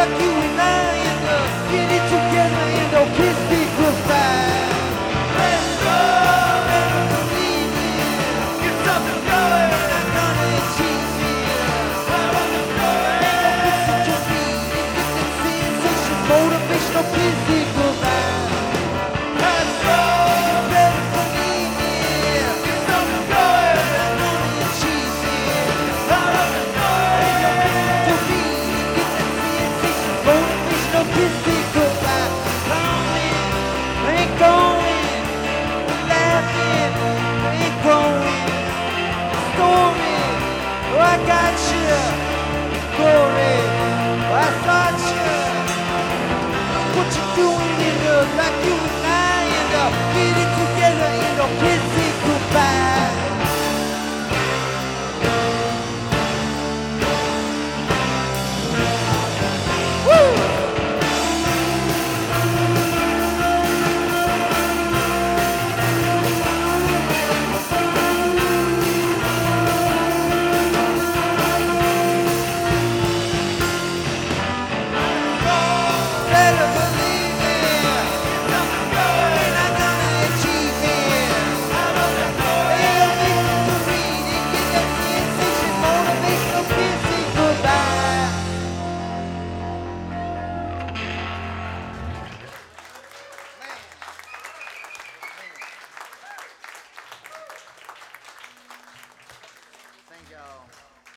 like you and I end up getting together and don't kiss it goodbye. Let's go, and I believe it. Get something going, I'm gonna achieve it. I wanna go, and don't listen to me. Get that sensation, motivational physical.